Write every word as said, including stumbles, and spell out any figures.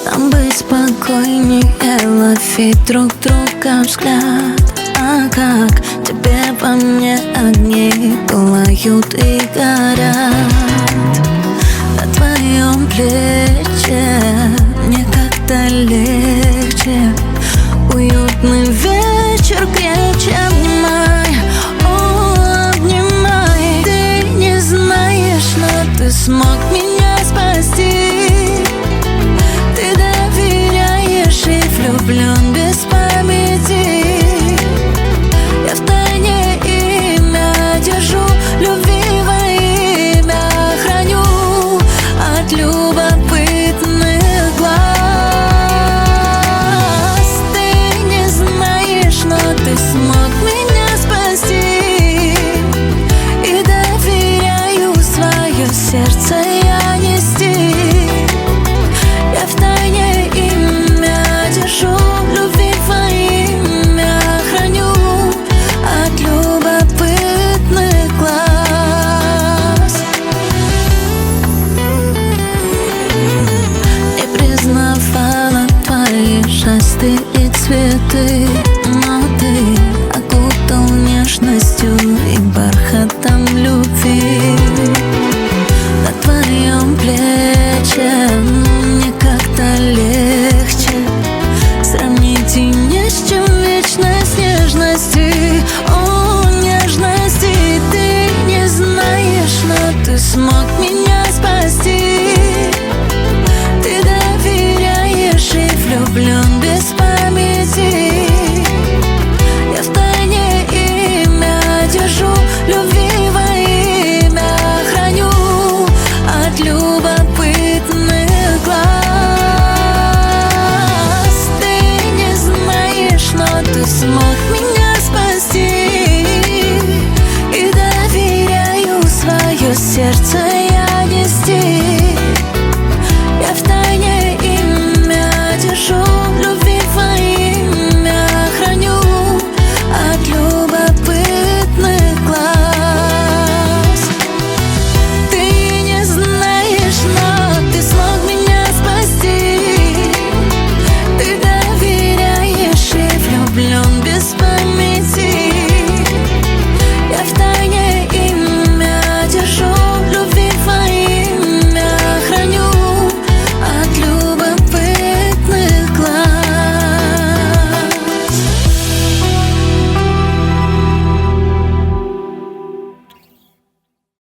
Нам быть спокойнее, ловить друг друга взгляд. А как тебе во мне огни пылают и горят? На твоем плече мне как-то легче. Уютный вечер крепче обнимай, о, обнимай. Ты не знаешь, но ты смог меня спасти. Ты доверяешь и влюблен без памяти. Я втайне имя держу, любви во имя храню от любопытных глаз. Ты не знаешь, но ты смог меня спасти. И доверяю свое сердце я нести. Я втайне имя держу, любви во имя храню от любопытных глаз. Не признавала твои жесты и цветы.